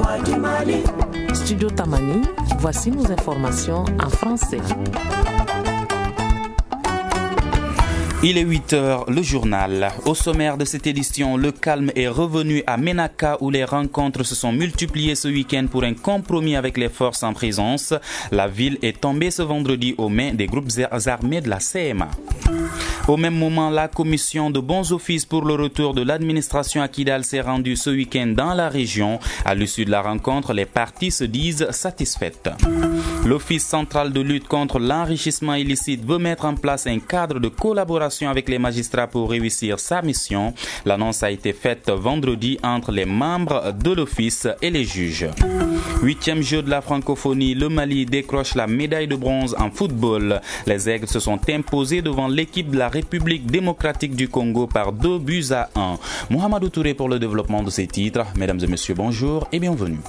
Studio Tamani, voici nos informations en français. Il est 8h, le journal. Au sommaire de cette édition, le calme est revenu à Ménaka où les rencontres se sont multipliées ce week-end pour un compromis avec les forces en présence. La ville est tombée ce vendredi aux mains des groupes armés de la CMA. Au même moment, la commission de bons offices pour le retour de l'administration à Kidal s'est rendue ce week-end dans la région. À l'issue de la rencontre, les parties se disent satisfaites. L'Office central de lutte contre l'enrichissement illicite veut mettre en place un cadre de collaboration avec les magistrats pour réussir sa mission. L'annonce a été faite vendredi entre les membres de l'Office et les juges. 8e jeu de la francophonie, le Mali décroche la médaille de bronze en football. Les Aigles se sont imposés devant l'équipe de la République démocratique du Congo par 2-1. Mohamedou Touré pour le développement de ces titres. Mesdames et messieurs, bonjour et bienvenue.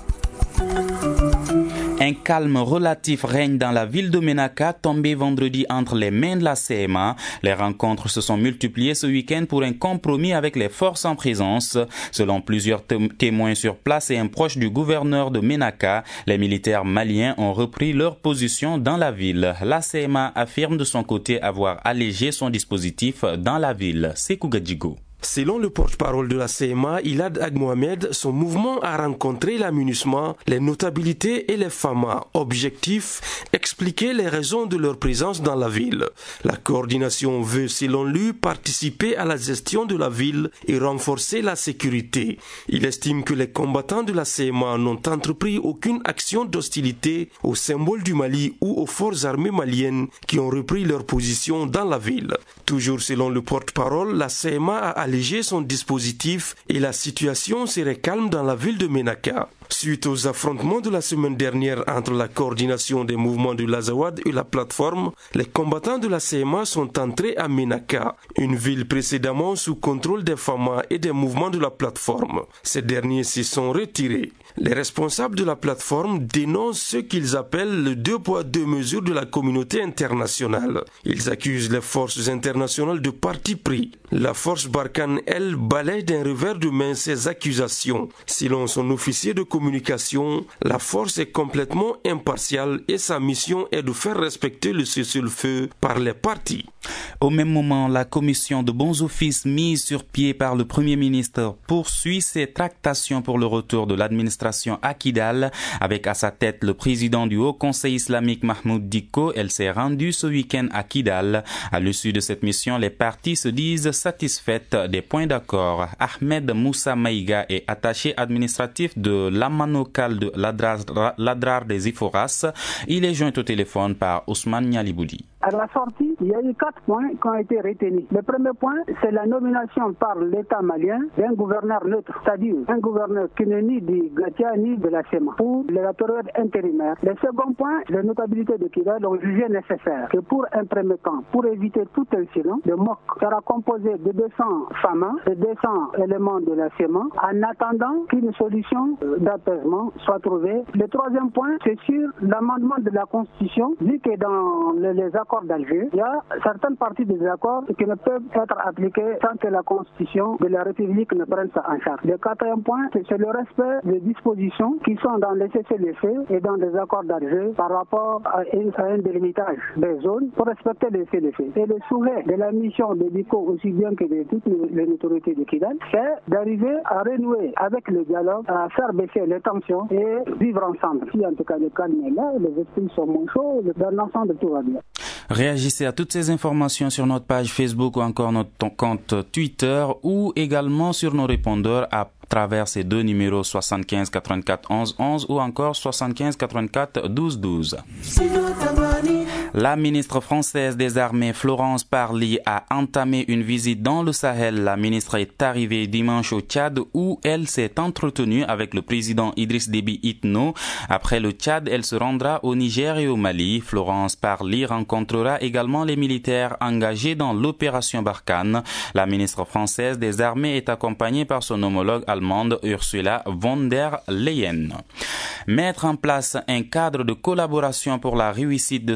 Un calme relatif règne dans la ville de Ménaka, tombé vendredi entre les mains de la CMA. Les rencontres se sont multipliées ce week-end pour un compromis avec les forces en présence. Selon plusieurs témoins sur place et un proche du gouverneur de Ménaka, les militaires maliens ont repris leur position dans la ville. La CMA affirme de son côté avoir allégé son dispositif dans la ville. Sekou Gadjigo. Selon le porte-parole de la CMA, Ilad Ag Mohamed, son mouvement a rencontré l'amunissement, les notabilités et les FAMA. Objectif, expliquer les raisons de leur présence dans la ville. La coordination veut, selon lui, participer à la gestion de la ville et renforcer la sécurité. Il estime que les combattants de la CMA n'ont entrepris aucune action d'hostilité aux symboles du Mali ou aux forces armées maliennes qui ont repris leur position dans la ville. Toujours selon le porte-parole, la CMA a allégé son dispositif et la situation serait calme dans la ville de Ménaka. Suite aux affrontements de la semaine dernière entre la coordination des mouvements de l'Azawad et la plateforme, les combattants de la CMA sont entrés à Ménaka, une ville précédemment sous contrôle des FAMA et des mouvements de la plateforme. Ces derniers s'y sont retirés. Les responsables de la plateforme dénoncent ce qu'ils appellent le 2 poids 2 mesures de la communauté internationale. Ils accusent les forces internationales de parti pris. La force Barkhane, elle, balaye d'un revers de main ces accusations. Selon son officier de communication, la force est complètement impartiale et sa mission est de faire respecter le cessez-le-feu par les parties. Au même moment, la commission de bons offices mise sur pied par le Premier ministre poursuit ses tractations pour le retour de l'administration à Kidal. Avec à sa tête le président du Haut Conseil islamique Mahmoud Dicko, elle s'est rendue ce week-end à Kidal. À l'issue de cette mission, les parties se disent satisfaites des points d'accord. Ahmed Moussa Maïga est attaché administratif de l'Amanokal de l'Adrar des Iforas. Il est joint au téléphone par Ousmane Nialiboudi. À la sortie, il y a eu 4 points qui ont été retenus. Le premier point, c'est la nomination par l'État malien d'un gouverneur neutre, c'est-à-dire un gouverneur qui n'est ni du Gatia ni de la SEMA, pour la période intérimaire. Le second point, les notabilités de Kidal ont jugé nécessaire que pour un premier temps, pour éviter tout incident, le MOC sera composé de 200 FAMA et 200 éléments de la SEMA en attendant qu'une solution d'apaisement soit trouvée. Le troisième point, c'est sur l'amendement de la Constitution, vu que dans les accords d'Alger, il y a certaines parties des accords qui ne peuvent être appliquées sans que la Constitution de la République ne prenne ça en charge. Le quatrième point, c'est le respect des dispositions qui sont dans les cessez-le-feu et dans les accords d'Alger par rapport à un délimitage des zones pour respecter les cessez-le-feu. Et le souhait de la mission de DICO aussi bien que de toutes les autorités de Kidal, c'est d'arriver à renouer avec le dialogue, à faire baisser les tensions et vivre ensemble. Si en tout cas le calme est là, les esprits sont moins chauds, dans l'ensemble tout va bien. Réagissez à toutes ces informations sur notre page Facebook ou encore notre compte Twitter ou également sur nos répondeurs à travers ces deux numéros 75 84 11 11 ou encore 75 84 12 12. La ministre française des Armées Florence Parly a entamé une visite dans le Sahel. La ministre est arrivée dimanche au Tchad où elle s'est entretenue avec le président Idriss Déby Itno. Après le Tchad, elle se rendra au Niger et au Mali. Florence Parly rencontrera également les militaires engagés dans l'opération Barkhane. La ministre française des Armées est accompagnée par son homologue allemande Ursula von der Leyen. Mettre en place un cadre de collaboration pour la réussite de sa mission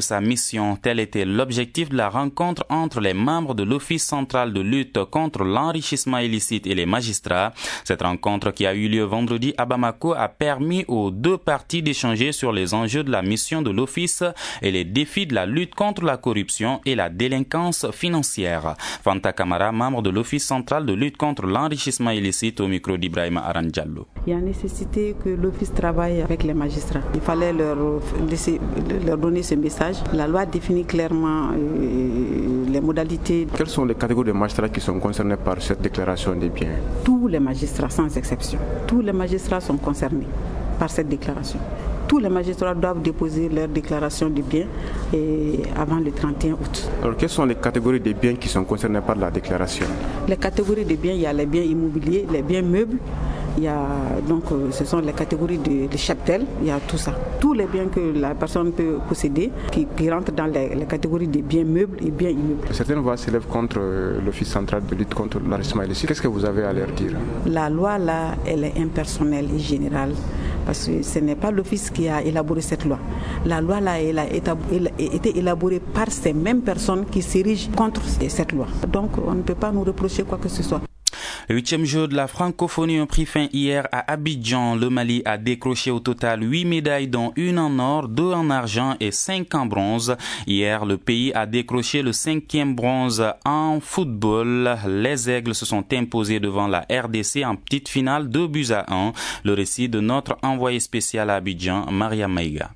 mission. Tel était l'objectif de la rencontre entre les membres de l'Office central de lutte contre l'enrichissement illicite et les magistrats. Cette rencontre qui a eu lieu vendredi à Bamako a permis aux deux parties d'échanger sur les enjeux de la mission de l'Office et les défis de la lutte contre la corruption et la délinquance financière. Fanta Kamara, membre de l'Office central de lutte contre l'enrichissement illicite, au micro d'Ibrahima Aranjallo. Il y a nécessité que l'Office travaille avec les magistrats. Il fallait leur donner ce message. La loi définit clairement les modalités. Quelles sont les catégories de magistrats qui sont concernés par cette déclaration des biens? Tous les magistrats, sans exception. Tous les magistrats sont concernés par cette déclaration. Tous les magistrats doivent déposer leur déclaration de biens avant le 31 août. Alors, quelles sont les catégories de biens qui sont concernés par la déclaration? Les catégories de biens, il y a les biens immobiliers, les biens meubles. Il y a ce sont les catégories de cheptel, il y a tout ça. Tous les biens que la personne peut posséder qui rentrent dans les catégories de biens meubles et biens immeubles. Certaines voix s'élèvent contre l'Office central de lutte contre l'enrichissement illicite. Qu'est-ce que vous avez à leur dire? La loi là, elle est impersonnelle et générale. Parce que ce n'est pas l'Office qui a élaboré cette loi. La loi là, elle a été élaborée par ces mêmes personnes qui s'érigent contre cette loi. Donc on ne peut pas nous reprocher quoi que ce soit. Le 8e jeu de la francophonie a pris fin hier à Abidjan. Le Mali a décroché au total 8 médailles, dont une en or, 2 en argent et 5 en bronze. Hier, le pays a décroché le 5e bronze en football. Les Aigles se sont imposés devant la RDC en petite finale 2-1. Le récit de notre envoyé spécial à Abidjan, Maria Maïga.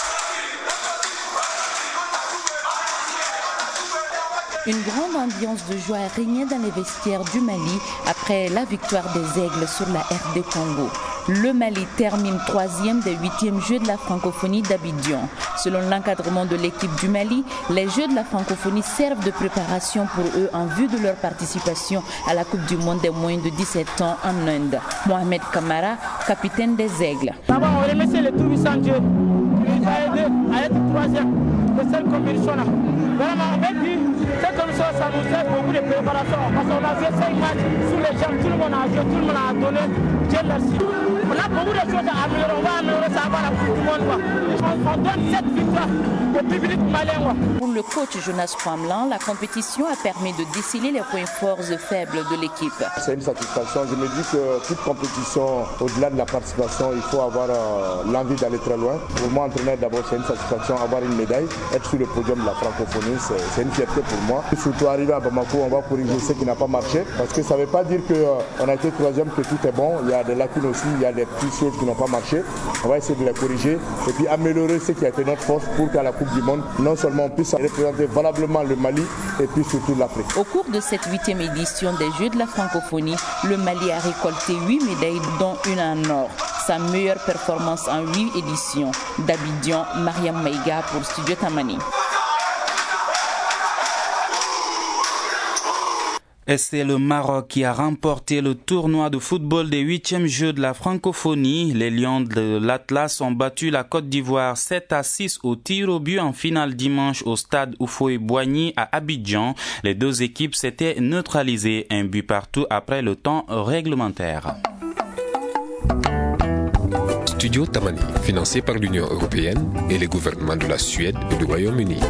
Une grande ambiance de joie régnait dans les vestiaires du Mali après la victoire des Aigles sur la RD Congo. Le Mali termine 3e des 8e Jeux de la francophonie d'Abidjan. Selon l'encadrement de l'équipe du Mali, les Jeux de la francophonie servent de préparation pour eux en vue de leur participation à la Coupe du Monde des moins de 17 ans en Inde. Mohamed Kamara, capitaine des Aigles. D'abord, on remercie le tout-puissant Dieu qui nous a aidés à être 3e de cette compétition-là. Vraiment, on va dire, cette commission, ça nous aide beaucoup de préparation parce qu'on a fait 5 matchs sous les jambes, tout le monde a joué, tout le monde a donné. Dieu merci. On a beaucoup de choses à améliorer, on va améliorer ça avant la Coupe du Monde. On donne cette victoire au public malien. Pour le coach Jonas Kwamlan, la compétition a permis de déceler les points forts et faibles de l'équipe. C'est une satisfaction. Je me dis que toute compétition, au-delà de la participation, il faut avoir l'envie d'aller très loin. Pour moi, entraîneur, d'abord, c'est une satisfaction. Avoir une médaille, être sur le podium de la francophonie, c'est une fierté pour moi. Surtout arriver à Bamako, on va corriger ce qui n'a pas marché. Parce que ça ne veut pas dire qu'on a été 3e, que tout est bon. Il y a des lacunes aussi, il y a des petites choses qui n'ont pas marché. On va essayer de les corriger et puis améliorer ce qui a été notre force pour qu'à la Coupe du Monde, non seulement on puisse représenter valablement le Mali et puis surtout l'Afrique. Au cours de cette 8e édition des Jeux de la francophonie, le Mali a récolté 8 médailles, dont une en or. Sa meilleure performance en 8 éditions. D'Abidjan, Mariam Maïga pour Studio Tamani. Et c'est le Maroc qui a remporté le tournoi de football des 8e Jeux de la francophonie. Les Lions de l'Atlas ont battu la Côte d'Ivoire 7-6 au tir au but en finale dimanche au stade Houphouët-Boigny à Abidjan. Les deux équipes s'étaient neutralisées, un but partout après le temps réglementaire. Studio Tamani, financé par l'Union européenne et les gouvernements de la Suède et du Royaume-Uni.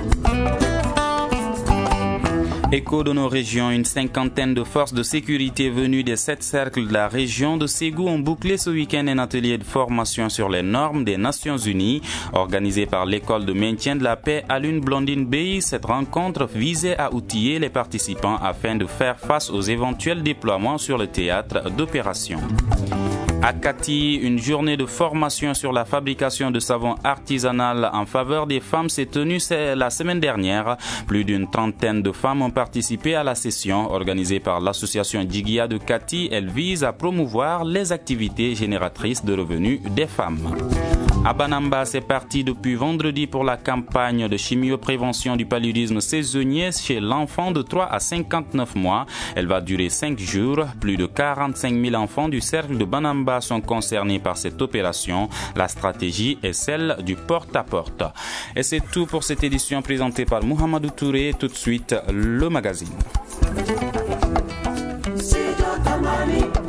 Écho de nos régions, une cinquantaine de forces de sécurité venues des 7 cercles de la région de Ségou ont bouclé ce week-end un atelier de formation sur les normes des Nations Unies. Organisé par l'école de maintien de la paix à Lune Blondine Bay, cette rencontre visait à outiller les participants afin de faire face aux éventuels déploiements sur le théâtre d'opération. À Kati, une journée de formation sur la fabrication de savon artisanal en faveur des femmes s'est tenue la semaine dernière. Plus d'une trentaine de femmes ont participé à la session organisée par l'association Djigia de Kati. Elle vise à promouvoir les activités génératrices de revenus des femmes. À Banamba, c'est parti depuis vendredi pour la campagne de chimioprévention du paludisme saisonnier chez l'enfant de 3 à 59 mois. Elle va durer 5 jours. Plus de 45 000 enfants du cercle de Banamba sont concernés par cette opération. La stratégie est celle du porte-à-porte. Et c'est tout pour cette édition présentée par Mohamedou Touré. Tout de suite, le magazine.